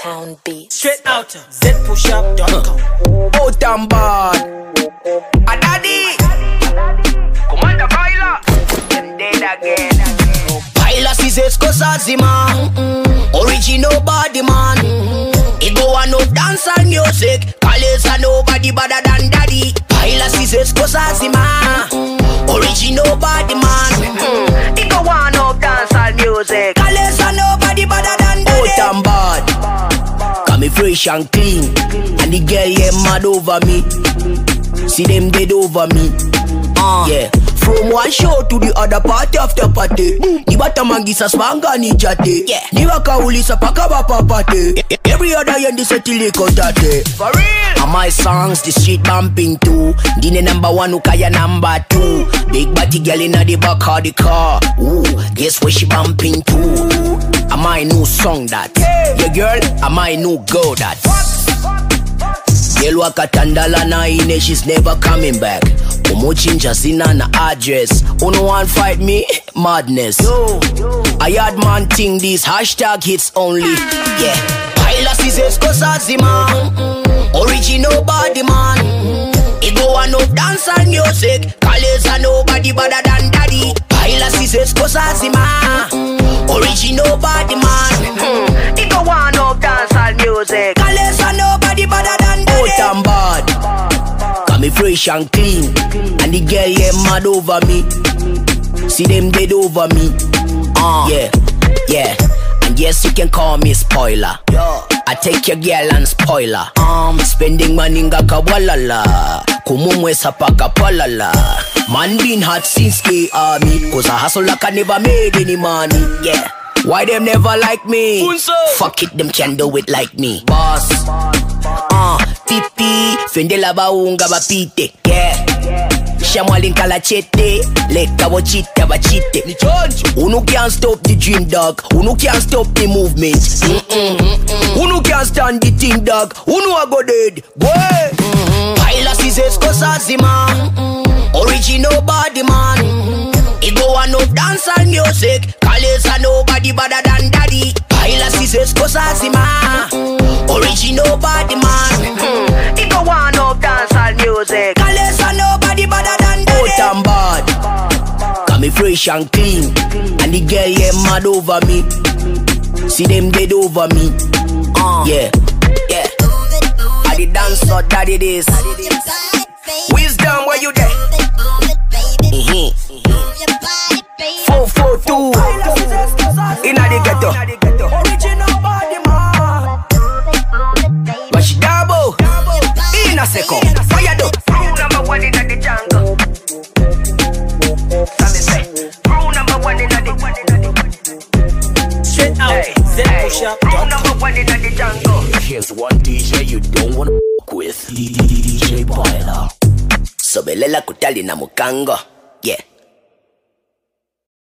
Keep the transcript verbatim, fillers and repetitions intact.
Town Beats. Straight out Z push up dot com. Oh, damn bad. A daddy. Commander Baila. Them dead again. Baila si cosas man. Original body man. It go on no dance and music. Colors are nobody better than daddy. Baila si cosas man. Original body man. It go on no dance and music. Colors are nobody better than daddy. Oh, damn bad. Got me fresh and clean. And the girl yeah mad over me. See them dead over me. Uh, yeah. From one show to the other party after party. Ni batamangisa swanga ni jate. Yeah. Ni wakaulisa paka bapa party. Every other year this setili kontate. For real. And my songs the street bumping too. Dine number one ukaya number two. Big body girl inna the back of the car. Ooh, guess where she bumping too? And my new song that. Yeah girl, and my new girl that. Girl wakatandala na ine, she's never coming back. Umochinja sina na address. Uno one fight me? Madness. Yo, I had man ting these hashtag hits only. Yeah. Baila si cosas man. Original body man. It go on no dance and music. Colors are nobody better than daddy. Baila si cosas man. Original body man. It go on no dance and music. Colors are nobody better than daddy. Oh, damn bad. Got me fresh and clean. And the girl yeah mad over me. See them dead over me. Uh, yeah, yeah. And yes you can call me spoiler. I take your girl and spoiler. Um, spending money ngaka walala. Kumumwe sapaka palala. Man been hot since K Army. Cause I hustle like I never made any money. Yeah. Why them never like me? Funso. Fuck it, them can do it like me. Boss. Uh, pipi. Fende la baunga bapite. Yeah. Shamwali nkala chete. Leka wachite wachite. Uno can't stop the dream dog. Uno can't stop the movement. Mm-mm. Uno can't stand the thing dog. Uno a go dead. Boy. Baila si cosas man. Original body man. It go on no dance and music. Colors are nobody better than daddy. Baila si cosas man. Original body man. It go on no dance and music. Colors are nobody better than daddy. Oh, damn bad. Got me fresh and clean. And the girl yeah mad over me. See them dead over me. Uh, yeah, yeah. I the dancer that it is. Wisdom where you there? Mm-hmm. Four four two. Inna the ghetto. Original body man. Wash double. In a second. Fire do. Rule number one inna the jungle. Sammy say. Rule number one inna the. Straight out Z push up dot com. Rule number one inna the jungle. Here's one D J you don't wanna f with. D J Baila. Sobelela kutali na mukango. Yeah.